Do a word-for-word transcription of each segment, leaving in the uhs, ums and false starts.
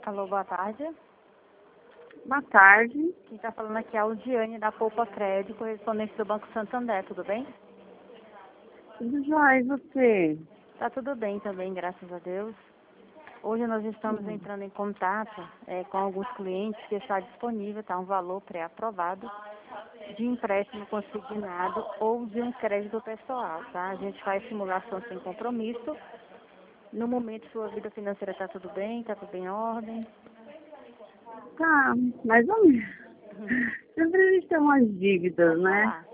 Alô, boa tarde. Boa tarde. Quem está falando aqui é a Aldiane, da Poupa Crédito, correspondente do Banco Santander, tudo bem? Tudo jóia, e você? Tá tudo bem também, graças a Deus. Hoje nós estamos Hum. entrando em contato é, com alguns clientes que está disponível, tá, um valor pré-aprovado de empréstimo consignado ou de um crédito pessoal, tá? A gente faz simulação sem compromisso. No momento, sua vida financeira está tudo bem? Está tudo em ordem? Tá, mais ou menos. Uhum. Sempre a gente tem umas dívidas, Pode né? falar.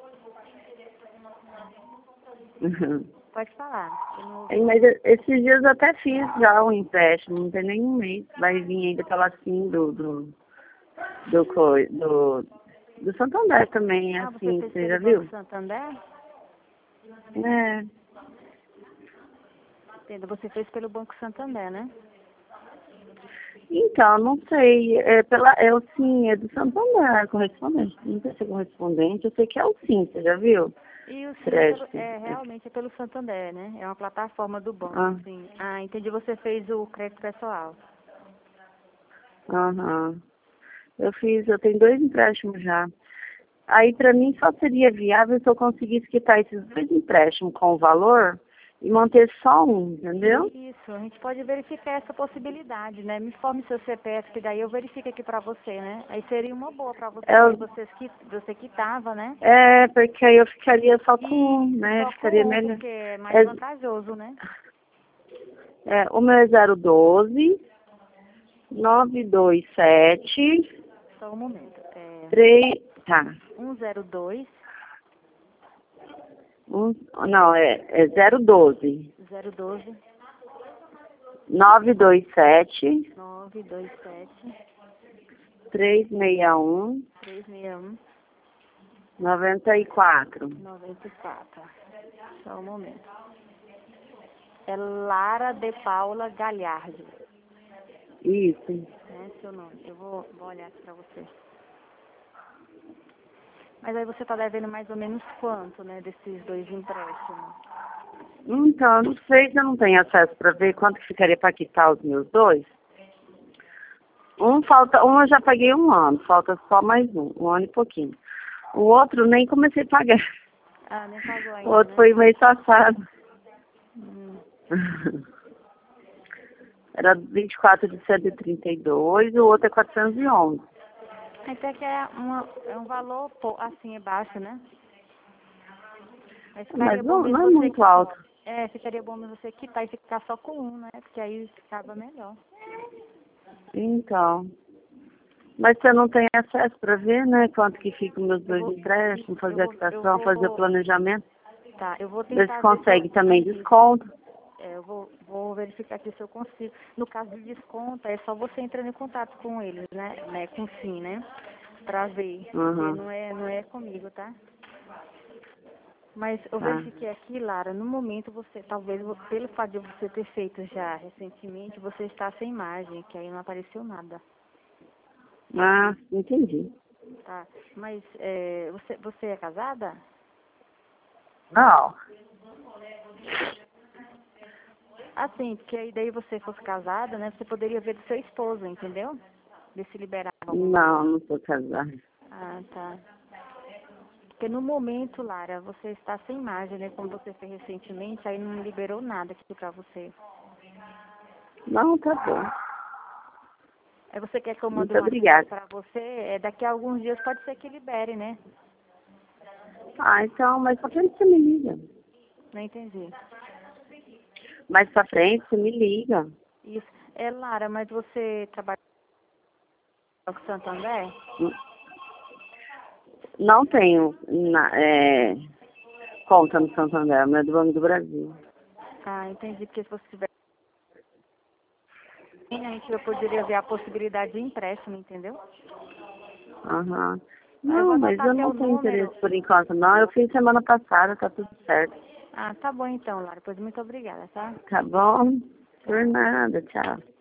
Uhum. Pode falar. Eu não É, ouvi. mas esses dias eu até fiz já o empréstimo, não tem nenhum mês. Vai vir ainda pela assim do, do, do, coi- do, do Santander também, é Ah, você assim, fez você pelo já Banco viu? Santander? É. Entendo, você fez pelo Banco Santander, né? Então, não sei, é pela, é o sim, é do Santander, correspondente. Não sei se é correspondente, eu sei que é o sim, você já viu? E o sim é, pelo, Crédito. é realmente é pelo Santander, né? É uma plataforma do banco, Ah, sim. Ah, entendi, você fez o crédito pessoal. aham. Eu fiz, eu tenho dois empréstimos já. Aí para mim só seria viável se eu conseguisse quitar esses dois empréstimos com o valor e manter só um, entendeu? Isso, a gente pode verificar essa possibilidade, né? Me informe seu C P F, que daí eu verifico aqui pra você, né? Aí seria uma boa pra você, que aí Eu, você, qui- você quitava, né? é, porque aí eu ficaria só com um, Isso, né? só Ficaria com um, melhor. porque é mais É, vantajoso, né? é, o meu é zero doze, nove dois sete, Só um momento. É três, tá. um zero dois, Um, não, é, é zero doze, zero doze, nove dois sete, nove dois sete, três seis um, três seis um. noventa e quatro. noventa e quatro. Só um momento. É Lara de Paula Galhardo, Isso. né? Seu nome. Eu vou, vou olhar aqui pra você. Mas aí você tá devendo mais ou menos quanto, né, desses dois empréstimos? Então, não sei se eu não tenho acesso para ver quanto que ficaria para quitar os meus dois. Um falta, um eu já paguei um ano, falta só mais um, um ano e pouquinho. O outro nem comecei a pagar. Ah, nem pagou O ainda, outro né? foi mês passado. Hum. Era vinte e quatro de cento e trinta e dois, o outro é quatrocentos e onze. Até que é, uma, é um valor, pô, assim, é baixo, né? Mas Mas ficaria bom não, não mesmo é você... muito alto. É, ficaria bom mesmo você quitar e ficar só com um, né? Porque aí ficava melhor. Então. Mas você não tem acesso para ver, né? Quanto que fica os meus Eu dois vou... empréstimos, Isso, eu fazer a vou... Eu quitação, fazer o vou... planejamento. Tá, eu vou Ver se tentar ver se eu... consegue também Isso. desconto. É, eu vou, vou verificar aqui se eu consigo. No caso de desconto, é só você entrar em contato com eles, né? né com o Sim, né? Pra ver. Porque Uhum. não é, não é comigo, tá? Mas eu Tá. verifiquei aqui, Lara, no momento você, talvez vo- pelo fato de você ter feito já recentemente, você está sem imagem, que aí não apareceu nada, Ah, entendi. tá? Mas é, você, você é casada? Não. Assim, porque aí daí você fosse casada, né? Você poderia ver do seu esposo, entendeu? Ver se liberava algum Não, valor. não sou casada. Ah, tá. Porque no momento, Lara, você está sem imagem, né? Como você fez recentemente, aí não liberou nada aqui pra você. Não, tá bom. Aí você quer que eu mande Muito um WhatsApp obrigada. pra você? É, daqui a alguns dias pode ser que libere, né? Ah, então, mais pra frente você me liga. Não entendi. Mais pra frente você me liga. Isso. É, Lara, mas você trabalha com o Santander? Não tenho na, é, conta no Santander, mas é do Banco do Brasil. Ah, entendi. Porque se você tiver, a gente eu poderia ver a possibilidade de empréstimo, entendeu? Aham. Ah, eu vou Não, mas anotar eu teu não tenho número. interesse por enquanto, não. Eu fiz semana passada, tá tudo certo. Ah, tá bom então, Lara. Pois muito obrigada, tá? Tá bom? Por Tchau. nada, tchau.